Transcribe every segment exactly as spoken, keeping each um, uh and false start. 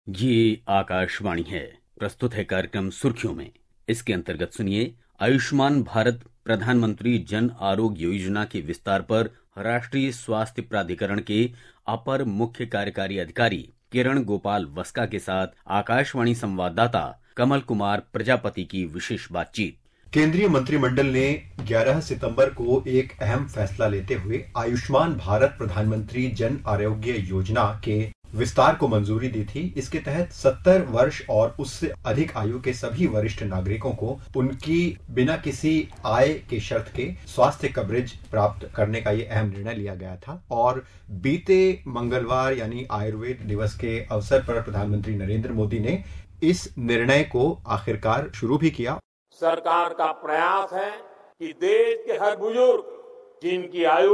ये आकाशवाणी है। प्रस्तुत है कार्यक्रम सुर्खियों में। इसके अंतर्गत सुनिए आयुष्मान भारत प्रधानमंत्री जन आरोग्य योजना के विस्तार पर राष्ट्रीय स्वास्थ्य प्राधिकरण के अपर मुख्य कार्यकारी अधिकारी किरण गोपाल वस्का के साथ आकाशवाणी संवाददाता कमल कुमार प्रजापति की विशेष बातचीत। केंद्रीय मंत्रिमंडल ने ग्यारह सितंबर को एक अहम फैसला लेते हुए आयुष्मान भारत प्रधानमंत्री जन आरोग्य योजना के विस्तार को मंजूरी दी थी। इसके तहत सत्तर वर्ष और उससे अधिक आयु के सभी वरिष्ठ नागरिकों को उनकी बिना किसी आय के शर्त के स्वास्थ्य कवरेज प्राप्त करने का ये अहम निर्णय लिया गया था। और बीते मंगलवार यानी आयुर्वेद दिवस के अवसर पर प्रधानमंत्री नरेंद्र मोदी ने इस निर्णय को आखिरकार शुरू भी किया। सरकार का प्रयास है कि देश के हर बुजुर्ग जिनकी आयु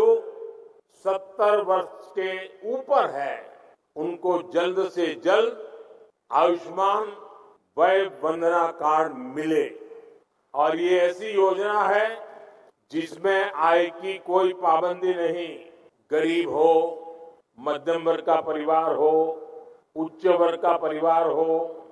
सत्तर वर्ष के ऊपर है उनको जल्द से जल्द आयुष्मान वय वंदना कार्ड मिले। और ये ऐसी योजना है जिसमें आय की कोई पाबंदी नहीं। गरीब हो, मध्यम वर्ग का परिवार हो, उच्च वर्ग का परिवार हो,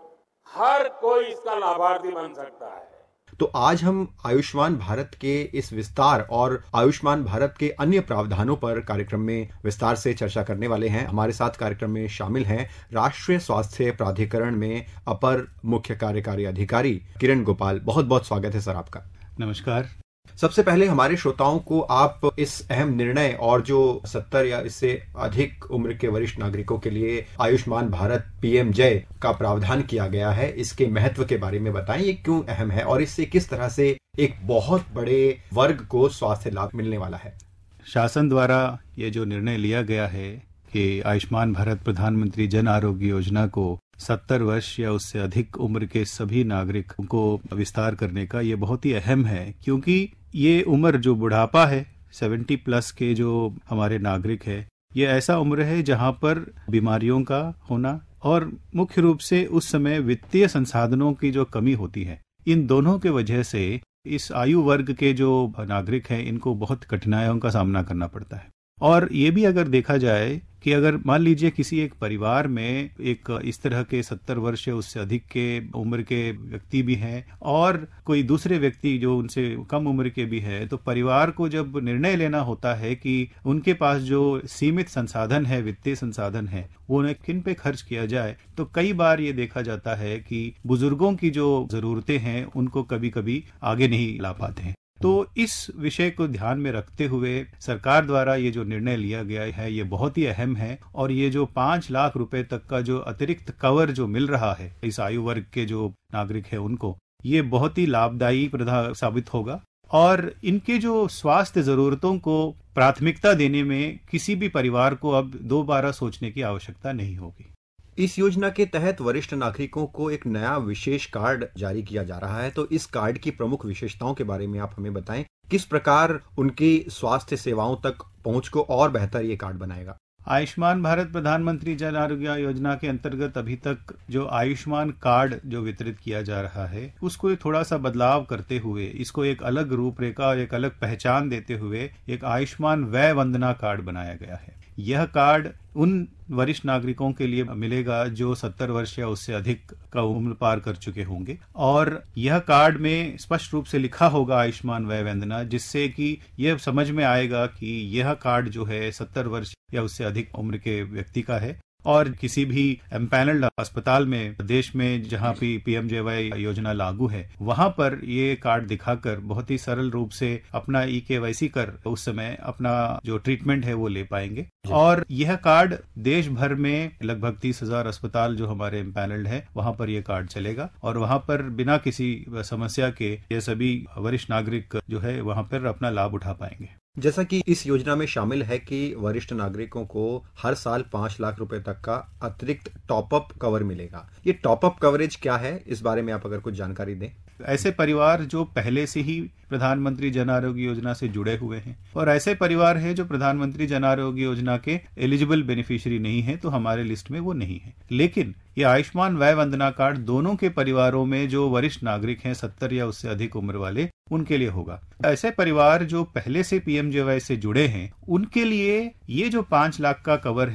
हर कोई इसका लाभार्थी बन सकता है। तो आज हम आयुष्मान भारत के इस विस्तार और आयुष्मान भारत के अन्य प्रावधानों पर कार्यक्रम में विस्तार से चर्चा करने वाले हैं। हमारे साथ कार्यक्रम में शामिल हैं राष्ट्रीय स्वास्थ्य प्राधिकरण में अपर मुख्य कार्यकारी अधिकारी किरण गोपाल। बहुत बहुत स्वागत है सर आपका। नमस्कार। सबसे पहले हमारे श्रोताओं को आप इस अहम निर्णय और जो सत्तर या इससे अधिक उम्र के वरिष्ठ नागरिकों के लिए आयुष्मान भारत पीएम जय का प्रावधान किया गया है, इसके महत्व के बारे में बताएं। ये क्यों अहम है और इससे किस तरह से एक बहुत बड़े वर्ग को स्वास्थ्य लाभ मिलने वाला है। शासन द्वारा ये जो निर्णय लिया गया है कि आयुष्मान भारत प्रधानमंत्री जन आरोग्य योजना को सत्तर वर्ष या उससे अधिक उम्र के सभी नागरिकों को विस्तार करने का, ये बहुत ही अहम है। क्योंकि ये उम्र जो बुढ़ापा है, सत्तर प्लस के जो हमारे नागरिक है, ये ऐसा उम्र है जहां पर बीमारियों का होना और मुख्य रूप से उस समय वित्तीय संसाधनों की जो कमी होती है, इन दोनों के वजह से इस आयु वर्ग के जो नागरिक हैं इनको बहुत कठिनाइयों का सामना करना पड़ता है। और ये भी अगर देखा जाए कि अगर मान लीजिए किसी एक परिवार में एक इस तरह के सत्तर वर्ष या उससे अधिक के उम्र के व्यक्ति भी हैं और कोई दूसरे व्यक्ति जो उनसे कम उम्र के भी है, तो परिवार को जब निर्णय लेना होता है कि उनके पास जो सीमित संसाधन है, वित्तीय संसाधन है, वो उन्हें किन पे खर्च किया जाए, तो कई बार ये देखा जाता है कि बुजुर्गों की जो जरूरतें हैं उनको कभी कभी आगे नहीं ला पाते हैं। तो इस विषय को ध्यान में रखते हुए सरकार द्वारा ये जो निर्णय लिया गया है ये बहुत ही अहम है। और ये जो पांच लाख रुपए तक का जो अतिरिक्त कवर जो मिल रहा है इस आयु वर्ग के जो नागरिक है उनको, ये बहुत ही लाभदायी साबित होगा। और इनके जो स्वास्थ्य जरूरतों को प्राथमिकता देने में किसी भी परिवार को अब दोबारा सोचने की आवश्यकता नहीं होगी। इस योजना के तहत वरिष्ठ नागरिकों को एक नया विशेष कार्ड जारी किया जा रहा है। तो इस कार्ड की प्रमुख विशेषताओं के बारे में आप हमें बताएं। किस प्रकार उनकी स्वास्थ्य सेवाओं तक पहुंच को और बेहतर ये कार्ड बनाएगा। आयुष्मान भारत प्रधानमंत्री जन आरोग्य योजना के अंतर्गत अभी तक जो आयुष्मान कार्ड जो वितरित किया जा रहा है उसको थोड़ा सा बदलाव करते हुए, इसको एक अलग रूपरेखा और एक अलग पहचान देते हुए एक आयुष्मान वय वंदना कार्ड बनाया गया है। यह कार्ड उन वरिष्ठ नागरिकों के लिए मिलेगा जो सत्तर वर्ष या उससे अधिक का उम्र पार कर चुके होंगे। और यह कार्ड में स्पष्ट रूप से लिखा होगा आयुष्मान वय वंदना, जिससे कि यह समझ में आएगा कि यह कार्ड जो है सत्तर वर्ष या उससे अधिक उम्र के व्यक्ति का है। और किसी भी एम्पैनल्ड अस्पताल में देश में जहां भी पीएमजेवाई योजना लागू है वहां पर ये कार्ड दिखाकर बहुत ही सरल रूप से अपना ई केवाईसी कर उस समय अपना जो ट्रीटमेंट है वो ले पाएंगे। और यह कार्ड देश भर में लगभग तीस हजार अस्पताल जो हमारे एम्पैनल्ड है वहां पर यह कार्ड चलेगा और वहां पर बिना किसी समस्या के ये सभी वरिष्ठ नागरिक जो है वहां पर अपना लाभ उठा पाएंगे। जैसा कि इस योजना में शामिल है कि वरिष्ठ नागरिकों को हर साल पांच लाख रुपए तक का अतिरिक्त टॉपअप कवर मिलेगा। ये टॉपअप कवरेज क्या है, इस बारे में आप अगर कुछ जानकारी दें। ऐसे परिवार जो पहले से ही प्रधानमंत्री जन आरोग्य योजना से जुड़े हुए हैं और ऐसे परिवार है जो प्रधानमंत्री जन आरोग्य योजना के एलिजिबल बेनिफिशियरी नहीं है, तो हमारे लिस्ट में वो नहीं है। लेकिन ये आयुष्मान वय वंदना कार्ड दोनों के परिवारों में जो वरिष्ठ नागरिक हैं सत्तर या उससे अधिक उम्र वाले, उनके लिए होगा। ऐसे परिवार जो पहले से पीएमजेवाई से जुड़े हैं उनके लिए ये जो पांच लाख का कवर है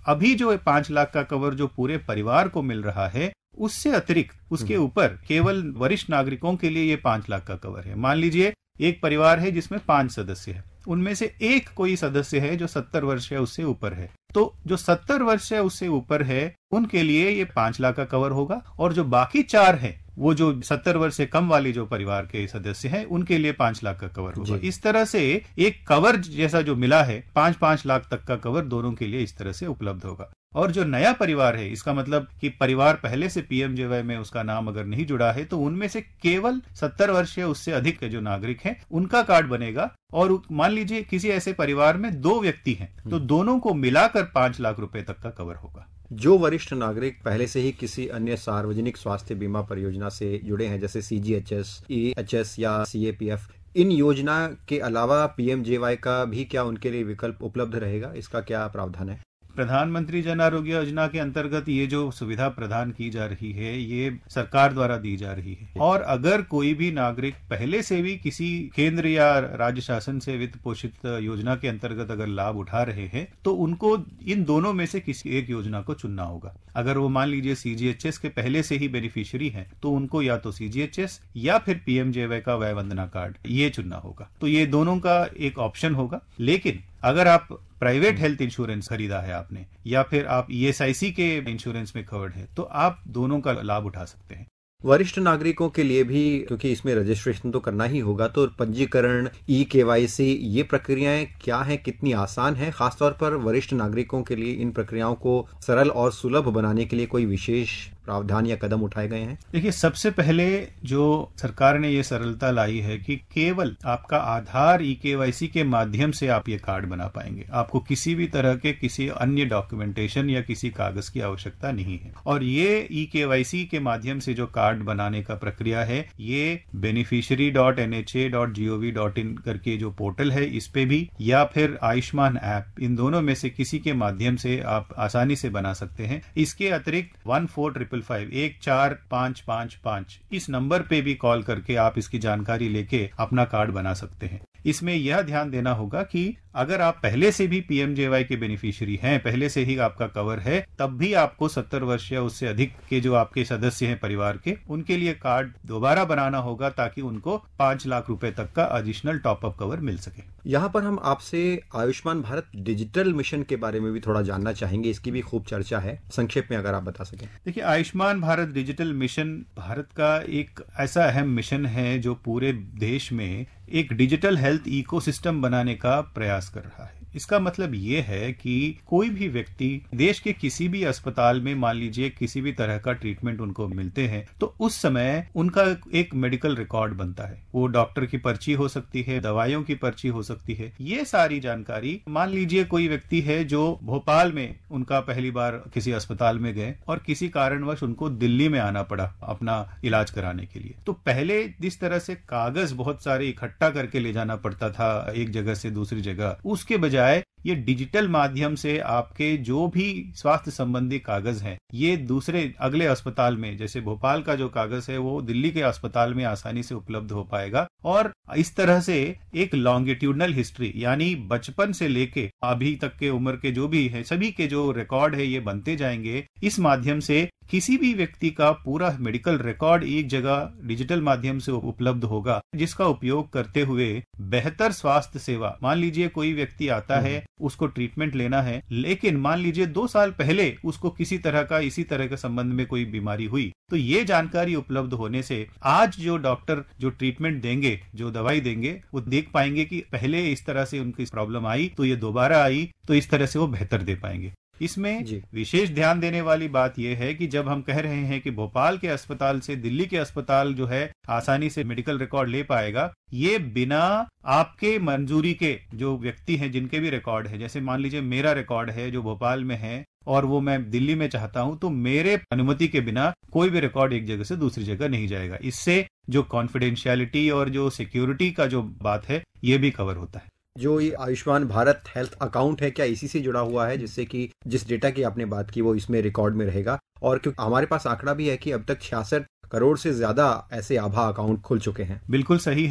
अभी जो पांच लाख का कवर जो पूरे परिवार को मिल रहा है, उससे अतिरिक्त उसके ऊपर केवल वरिष्ठ नागरिकों के लिए ये पांच लाख का कवर है। मान लीजिए एक परिवार है जिसमें पांच सदस्य है, उनमें से एक कोई सदस्य है जो सत्तर वर्ष या उससे ऊपर है, तो जो सत्तर वर्ष या उससे ऊपर है उनके लिए ये पांच लाख का कवर होगा, और जो बाकी चार है वो जो सत्तर वर्ष से कम वाली जो परिवार के सदस्य हैं उनके लिए पांच लाख का कवर होगा। इस तरह से एक कवर जैसा जो मिला है, पांच पांच लाख तक का कवर दोनों के लिए इस तरह से उपलब्ध होगा। और जो नया परिवार है, इसका मतलब कि परिवार पहले से पीएमजेवाई में उसका नाम अगर नहीं जुड़ा है, तो उनमें से केवल सत्तर वर्ष या उससे अधिक के जो नागरिक हैं उनका कार्ड बनेगा। और मान लीजिए किसी ऐसे परिवार में दो व्यक्ति हैं, तो दोनों को मिलाकर पांच लाख रुपए तक का कवर होगा। जो वरिष्ठ नागरिक पहले से ही किसी अन्य सार्वजनिक स्वास्थ्य बीमा परियोजना से जुड़े हैं, जैसे सीजीएचएस, ईएचएस या सीएपीएफ, इन योजना के अलावा पीएमजेवाई का भी क्या उनके लिए विकल्प उपलब्ध रहेगा? इसका क्या प्रावधान है? प्रधानमंत्री जन आरोग्य योजना के अंतर्गत ये जो सुविधा प्रदान की जा रही है, ये सरकार द्वारा दी जा रही है। और अगर कोई भी नागरिक पहले से भी किसी केंद्र या राज्य शासन से वित्त पोषित योजना के अंतर्गत अगर लाभ उठा रहे हैं, तो उनको इन दोनों में से किसी एक योजना को चुनना होगा। अगर वो मान लीजिए सीजीएचएस के पहले से ही बेनिफिशियरी हैं, तो उनको या तो सीजीएचएस या फिर पीएमजेवाई का वय वंदना कार्ड ये चुनना होगा। तो ये दोनों का एक ऑप्शन होगा। लेकिन अगर आप प्राइवेट हेल्थ इंश्योरेंस खरीदा है आपने, या फिर आप ईएसआईसी के इंश्योरेंस में कवर्ड है, तो आप दोनों का लाभ उठा सकते हैं। वरिष्ठ नागरिकों के लिए भी, क्योंकि इसमें रजिस्ट्रेशन तो करना ही होगा, तो पंजीकरण, ई केवाईसी, ये प्रक्रियाएं क्या हैं, कितनी आसान है? खासतौर पर वरिष्ठ नागरिकों के लिए इन प्रक्रियाओं को सरल और सुलभ बनाने के लिए कोई विशेष प्रावधान या कदम उठाए गए हैं? देखिए, सबसे पहले जो सरकार ने ये सरलता लाई है कि केवल आपका आधार ई केवाईसी के माध्यम से आप ये कार्ड बना पाएंगे। आपको किसी भी तरह के किसी अन्य डॉक्यूमेंटेशन या किसी कागज की आवश्यकता नहीं है। और ये ई केवाईसी के माध्यम से जो कार्ड बनाने का प्रक्रिया है, ये beneficiary dot N H A dot G O V dot in करके जो पोर्टल है, इस पे भी, या फिर आयुष्मान ऐप, इन दोनों में से किसी के माध्यम से आप आसानी से बना सकते हैं। इसके अतिरिक्त वन फोर ट्रिपल फाइव एक चार पांच पांच पांच इस नंबर पे भी कॉल करके आप इसकी जानकारी लेके अपना कार्ड बना सकते हैं। इसमें यह ध्यान देना होगा कि अगर आप पहले से भी पीएमजेवाई के बेनिफिशियरी हैं, पहले से ही आपका कवर है, तब भी आपको सत्तर वर्ष या उससे अधिक के जो आपके सदस्य हैं परिवार के, उनके लिए कार्ड दोबारा बनाना होगा, ताकि उनको पांच लाख रुपए तक का एडिशनल टॉपअप कवर मिल सके। यहाँ पर हम आपसे आयुष्मान भारत डिजिटल मिशन के बारे में भी थोड़ा जानना चाहेंगे। इसकी भी खूब चर्चा है, संक्षेप में अगर आप बता सकें। देखिए, आयुष्मान भारत डिजिटल मिशन भारत का एक ऐसा अहम मिशन है जो पूरे देश में एक डिजिटल हेल्थ इकोसिस्टम बनाने का प्रयास कर रहा है। इसका मतलब ये है कि कोई भी व्यक्ति देश के किसी भी अस्पताल में, मान लीजिए किसी भी तरह का ट्रीटमेंट उनको मिलते हैं, तो उस समय उनका एक मेडिकल रिकॉर्ड बनता है। वो डॉक्टर की पर्ची हो सकती है, दवाइयों की पर्ची हो सकती है। ये सारी जानकारी, मान लीजिए कोई व्यक्ति है जो भोपाल में उनका पहली बार किसी अस्पताल में गए और किसी कारणवश उनको दिल्ली में आना पड़ा अपना इलाज कराने के लिए, तो पहले जिस तरह से कागज बहुत सारे इकट्ठा करके ले जाना पड़ता था एक जगह से दूसरी जगह, उसके बजाय ये डिजिटल माध्यम से आपके जो भी स्वास्थ्य संबंधी कागज हैं, ये दूसरे अगले अस्पताल में, जैसे भोपाल का जो कागज है वो दिल्ली के अस्पताल में आसानी से उपलब्ध हो पाएगा। और इस तरह से एक लॉन्गिट्यूडनल हिस्ट्री, यानी बचपन से लेके अभी तक के उम्र के जो भी है, सभी के जो रिकॉर्ड है ये बनते जाएंगे। इस माध्यम से किसी भी व्यक्ति का पूरा मेडिकल रिकॉर्ड एक जगह डिजिटल माध्यम से उपलब्ध होगा, जिसका उपयोग करते हुए बेहतर स्वास्थ्य सेवा, मान लीजिए कोई व्यक्ति आता है, उसको ट्रीटमेंट लेना है, लेकिन मान लीजिए दो साल पहले उसको किसी तरह का इसी तरह के संबंध में कोई बीमारी हुई, तो ये जानकारी उपलब्ध होने से आज जो डॉक्टर जो ट्रीटमेंट देंगे, जो दवाई देंगे, वो देख पाएंगे कि पहले इस तरह से उनकी प्रॉब्लम आई, तो ये दोबारा आई, तो इस तरह से वो बेहतर दे पाएंगे। इसमें विशेष ध्यान देने वाली बात यह है कि जब हम कह रहे हैं कि भोपाल के अस्पताल से दिल्ली के अस्पताल जो है आसानी से मेडिकल रिकॉर्ड ले पाएगा, ये बिना आपके मंजूरी के जो व्यक्ति हैं जिनके भी रिकॉर्ड है, जैसे मान लीजिए मेरा रिकॉर्ड है जो भोपाल में है और वो मैं दिल्ली में चाहता हूं, तो मेरे अनुमति के बिना कोई भी रिकॉर्ड एक जगह से दूसरी जगह नहीं जाएगा। इससे जो कॉन्फिडेंशियलिटी और जो सिक्योरिटी का जो बात है, ये भी कवर होता है। जो ये आयुष्मान भारत हेल्थ अकाउंट है, क्या इसी से जुड़ा हुआ है, जिससे कि जिस डेटा की आपने बात की वो इसमें रिकॉर्ड में रहेगा? और क्योंकि हमारे पास आंकड़ा भी है कि अब तक छियासठ करोड़ से ज्यादा ऐसे आभा अकाउंट खुल चुके हैं। बिल्कुल सही है।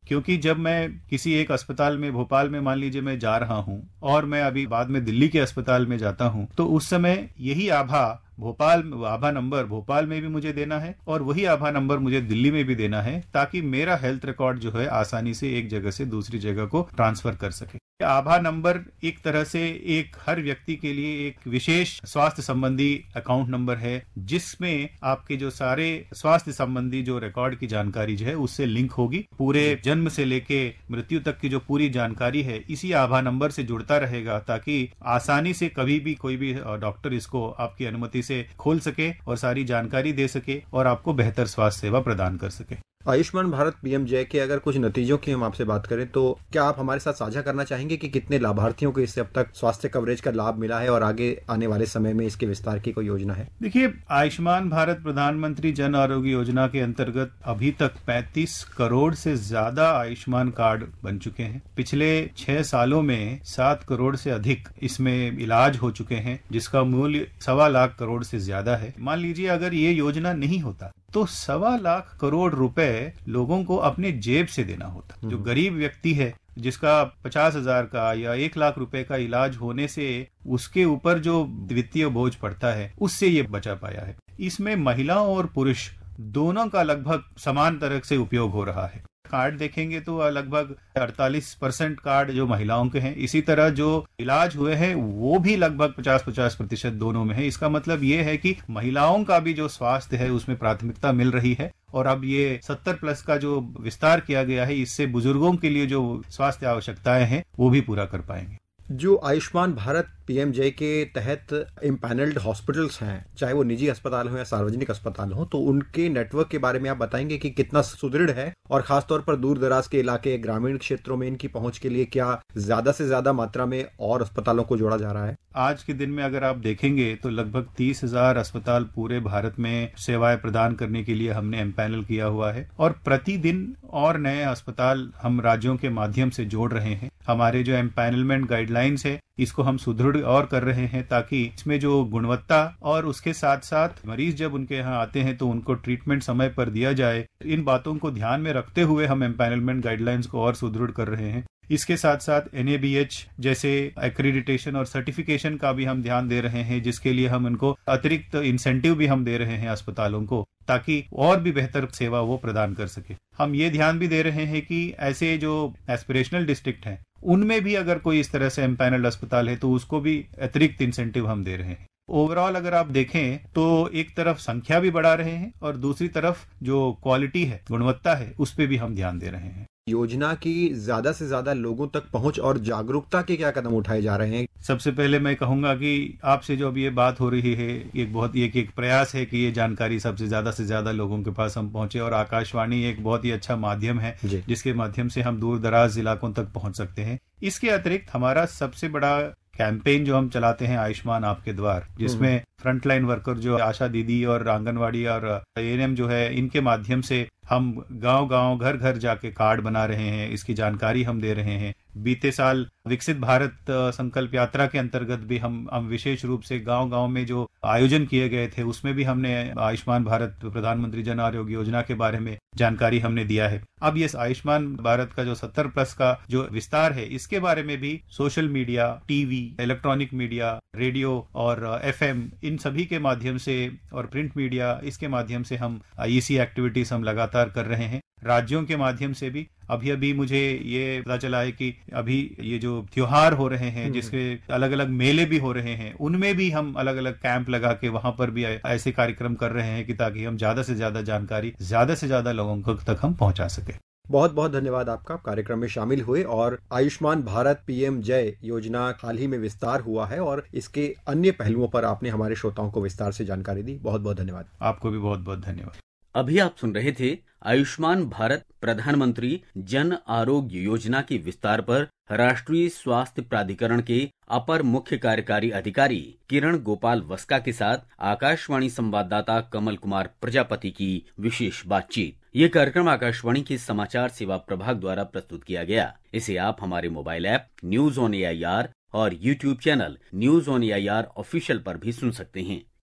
क्योंकि जब मैं किसी एक अस्पताल में भोपाल में मान लीजिए मैं जा रहा हूं और मैं अभी बाद में दिल्ली के अस्पताल में जाता हूं, तो उस समय यही आभा भोपाल आभा नंबर भोपाल में भी मुझे देना है और वही आभा नंबर मुझे दिल्ली में भी देना है, ताकि मेरा हेल्थ रिकॉर्ड जो है आसानी से एक जगह से दूसरी जगह को ट्रांसफर कर सके। आभा नंबर एक तरह से एक हर व्यक्ति के लिए एक विशेष स्वास्थ्य संबंधी अकाउंट नंबर है, जिसमें आपके जो सारे स्वास्थ्य संबंधी जो रिकॉर्ड की जानकारी जो है उससे लिंक होगी। पूरे जन्म से लेके मृत्यु तक की जो पूरी जानकारी है इसी आभा नंबर से जुड़ता रहेगा, ताकि आसानी से कभी भी कोई भी डॉक्टर इसको आपकी अनुमति से खोल सके और सारी जानकारी दे सके और आपको बेहतर स्वास्थ्य सेवा प्रदान कर सके। आयुष्मान भारत पीएमजे के अगर कुछ नतीजों की हम आपसे बात करें, तो क्या आप हमारे साथ साझा करना चाहेंगे कि कितने लाभार्थियों को इससे अब तक स्वास्थ्य कवरेज का लाभ मिला है और आगे आने वाले समय में इसके विस्तार की कोई योजना है? देखिए, आयुष्मान भारत प्रधानमंत्री जन आरोग्य योजना के अंतर्गत अभी तक पैंतीस करोड़ से ज्यादा आयुष्मान कार्ड बन चुके हैं। पिछले छह सालों में सात करोड़ से अधिक इसमें इलाज हो चुके हैं, जिसका मूल्य सवा लाख करोड़ से ज्यादा है। मान लीजिए अगर ये योजना नहीं होता तो सवा लाख करोड़ रुपए लोगों को अपने जेब से देना होता। जो गरीब व्यक्ति है जिसका पचास हजार का या एक लाख रुपए का इलाज होने से उसके ऊपर जो वित्तीय बोझ पड़ता है, उससे ये बचा पाया है। इसमें महिलाओं और पुरुष दोनों का लगभग समान तरह से उपयोग हो रहा है। कार्ड देखेंगे तो लगभग अड़तालीस परसेंट कार्ड जो महिलाओं के हैं, इसी तरह जो इलाज हुए हैं वो भी लगभग पचास पचास प्रतिशत दोनों में है। इसका मतलब ये है कि महिलाओं का भी जो स्वास्थ्य है उसमें प्राथमिकता मिल रही है। और अब ये सत्तर प्लस का जो विस्तार किया गया है, इससे बुजुर्गों के लिए जो स्वास्थ्य आवश्यकताएं हैं वो भी पूरा कर पाएंगे। जो आयुष्मान भारत पीएमजे के तहत इम्पैनल्ड हॉस्पिटल्स हैं, चाहे वो निजी अस्पताल हो या सार्वजनिक अस्पताल हो, तो उनके नेटवर्क के बारे में आप बताएंगे कि कितना सुदृढ़ है और खासतौर पर दूर दराज के इलाके, ग्रामीण क्षेत्रों में इनकी पहुंच के लिए क्या ज्यादा से ज्यादा मात्रा में और अस्पतालों को जोड़ा जा रहा है? आज के दिन में अगर आप देखेंगे तो लगभग तीस हजार अस्पताल पूरे भारत में सेवाएं प्रदान करने के लिए हमने एम्पैनल किया हुआ है और प्रतिदिन और नए अस्पताल हम राज्यों के माध्यम से जोड़ रहे हैं। हमारे जो एम्पैनलमेंट गाइडलाइंस है इसको हम सुदृढ़ और कर रहे हैं, ताकि इसमें जो गुणवत्ता और उसके साथ साथ मरीज जब उनके यहाँ आते हैं तो उनको ट्रीटमेंट समय पर दिया जाए, इन बातों को ध्यान में रखते हुए हम एम्पैनलमेंट गाइडलाइंस को और सुदृढ़ कर रहे हैं। इसके साथ साथ एन ए बी एच जैसे एक्रेडिटेशन और सर्टिफिकेशन का भी हम ध्यान दे रहे हैं, जिसके लिए हम उनको अतिरिक्त इंसेंटिव भी हम दे रहे हैं अस्पतालों को, ताकि और भी बेहतर सेवा वो प्रदान कर सके। हम ये ध्यान भी दे रहे हैं कि ऐसे जो एस्पिरेशनल डिस्ट्रिक्ट हैं उनमें भी अगर कोई इस तरह से एम्पैनल्ड अस्पताल है तो उसको भी अतिरिक्त इंसेंटिव हम दे रहे हैं। ओवरऑल अगर आप देखें तो एक तरफ संख्या भी बढ़ा रहे हैं और दूसरी तरफ जो क्वालिटी है, गुणवत्ता है, उस पर भी हम ध्यान दे रहे हैं। योजना की ज्यादा से ज्यादा लोगों तक पहुंच और जागरूकता के क्या कदम उठाए जा रहे हैं? सबसे पहले मैं कहूंगा कि आपसे जो अभी ये बात हो रही है, एक बहुत एक एक प्रयास है कि ये जानकारी सबसे ज्यादा से ज्यादा लोगों के पास हम पहुंचे, और आकाशवाणी एक बहुत ही अच्छा माध्यम है जिसके माध्यम से हम दूर दराज इलाकों तक पहुंच सकते हैं। इसके अतिरिक्त हमारा सबसे बड़ा कैंपेन जो हम चलाते हैं आयुष्मान आपके द्वार, जिसमें फ्रंटलाइन वर्कर जो आशा दीदी और आंगनवाड़ी और ए एन एम जो है, इनके माध्यम से हम गांव गांव घर घर जाके कार्ड बना रहे हैं, इसकी जानकारी हम दे रहे हैं। बीते साल विकसित भारत संकल्प यात्रा के अंतर्गत भी हम हम विशेष रूप से गांव गांव में जो आयोजन किए गए थे उसमें भी हमने आयुष्मान भारत प्रधानमंत्री जन आरोग्य योजना के बारे में जानकारी हमने दिया है। अब ये आयुष्मान भारत का जो सत्तर प्लस का जो विस्तार है, इसके बारे में भी social media, TV, electronic media, radio और एफ एम, इन सभी के माध्यम से और प्रिंट मीडिया, इसके माध्यम से हम ई सी एक्टिविटीज हम लगातार कर रहे हैं। राज्यों के माध्यम से भी अभी अभी मुझे ये पता चला है कि अभी ये जो त्योहार हो रहे हैं, जिसके अलग अलग मेले भी हो रहे हैं, उनमें भी हम अलग अलग कैंप लगा के वहां पर भी ऐसे कार्यक्रम कर रहे हैं कि ताकि हम ज्यादा से ज्यादा जानकारी ज्यादा से ज्यादा लोगों तक हम पहुंचा सके। बहुत बहुत धन्यवाद आपका, कार्यक्रम में शामिल हुए और आयुष्मान भारत पीएमजे योजना हाल ही में विस्तार हुआ है और इसके अन्य पहलुओं पर आपने हमारे श्रोताओं को विस्तार से जानकारी दी। बहुत बहुत धन्यवाद। आपको भी बहुत बहुत धन्यवाद। अभी आप सुन रहे थे आयुष्मान भारत प्रधानमंत्री जन आरोग्य योजना के विस्तार पर राष्ट्रीय स्वास्थ्य प्राधिकरण के अपर मुख्य कार्यकारी अधिकारी किरण गोपाल वस्का के साथ आकाशवाणी संवाददाता कमल कुमार प्रजापति की विशेष बातचीत। ये कार्यक्रम आकाशवाणी के समाचार सेवा प्रभाग द्वारा प्रस्तुत किया गया। इसे आप हमारे mobile app news on A I R और YouTube channel news on A I R official पर भी सुन सकते हैं।